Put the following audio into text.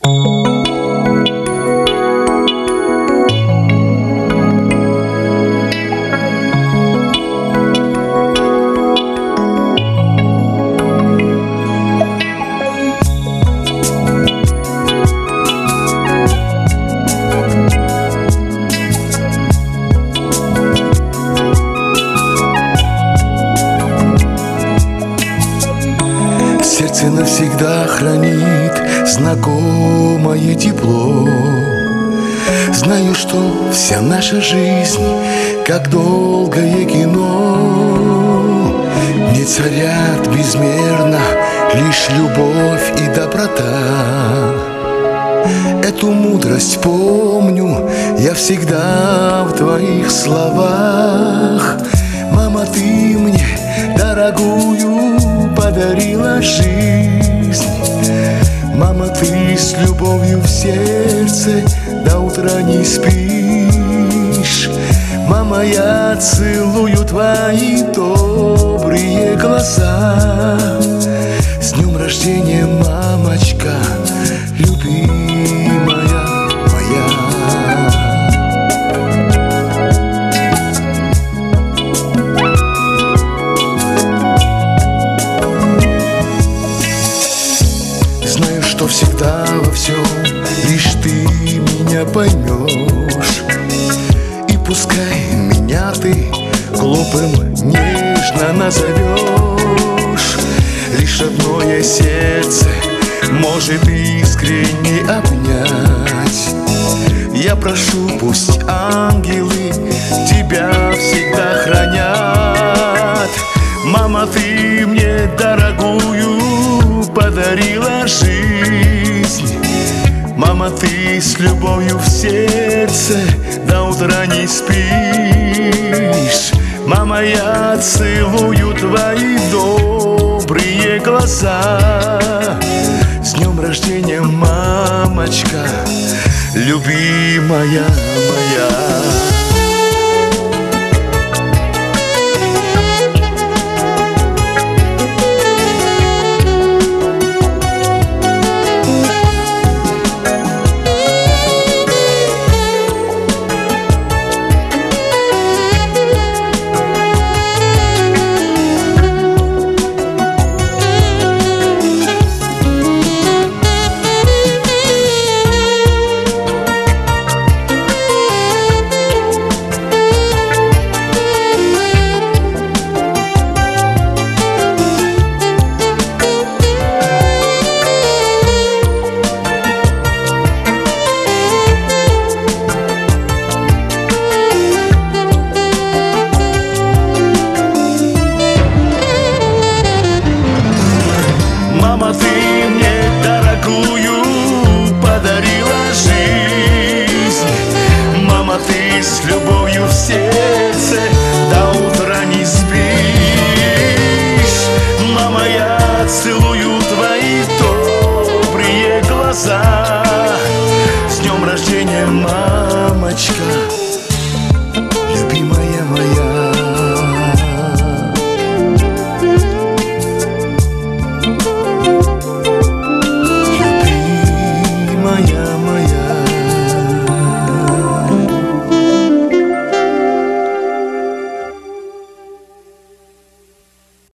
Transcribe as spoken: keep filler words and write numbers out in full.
Сердце навсегда хранит знакомое тепло. Знаю, что вся наша жизнь как долгое кино. Не царят безмерно лишь любовь и доброта. Эту мудрость помню я всегда в твоих словах. Мама, ты мне дорогую подарила жизнь. Мама, ты с любовью в сердце до утра не спишь. Мама, я целую твои добрые глаза. С днем рождения, мамочка, любимая моя. Знаю, что всегда во всем лишь ты меня поймешь. И пускай меня ты глупым нежно назовешь, лишь одно сердце может искренне обнять. Я прошу, пусть ангелы тебя всегда хранят. Мама, ты мне дорогую подарила жизнь. Мама, ты с любовью в сердце до утра не спишь. Мама, я целую твои добрые глаза. С днем рождения, мамочка, любимая моя. Мама, ты мне дорогую подарила жизнь. Мама, ты с любовью в сердце до утра не спишь. Мама, я целую твои добрые глаза. С днем рождения, мамочка,